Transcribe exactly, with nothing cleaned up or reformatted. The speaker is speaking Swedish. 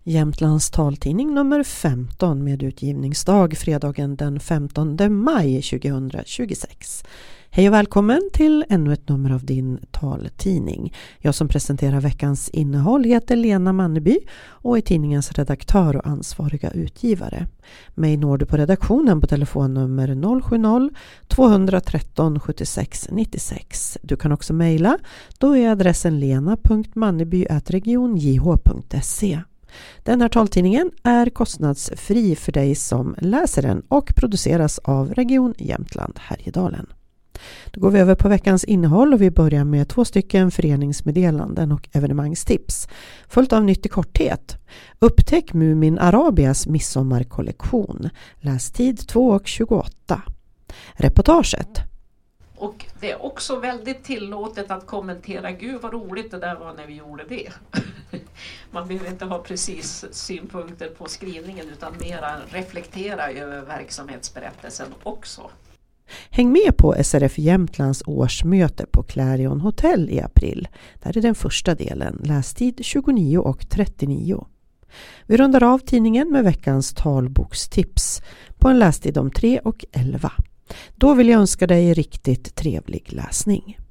Jämtlands taltidning nummer femton med utgivningsdag fredagen den femtonde maj tjugohundratjugosex. Hej och välkommen till ännu ett nummer av din taltidning. Jag som presenterar veckans innehåll heter Lena Manneby och är tidningens redaktör och ansvariga utgivare. Mig når du på redaktionen på telefonnummer noll sju noll två ett tre sju sex nio sex. Du kan också mejla, då är adressen lena punkt manneby at region j h punkt se. Den här taltidningen är kostnadsfri för dig som läser den och produceras av Region Jämtland Härjedalen. Då går vi över på veckans innehåll och vi börjar med två stycken föreningsmeddelanden och evenemangstips. Följt av nytt i korthet. Upptäck Mumin Arabias midsommarkollektion. Lästid två och tjugoåtta. Reportaget. Och det är också väldigt tillåtet att kommentera, gud vad roligt det där var när vi gjorde det. Man behöver inte ha precis synpunkter på skrivningen utan mera reflektera över verksamhetsberättelsen också. Häng med på S R F Jämtlands årsmöte på Clarion Hotel i april. Där är den första delen, lästid tjugonio och trettionio. Vi rundar av tidningen med veckans talbokstips på en lästid om tre och elva. Då vill jag önska dig riktigt trevlig läsning.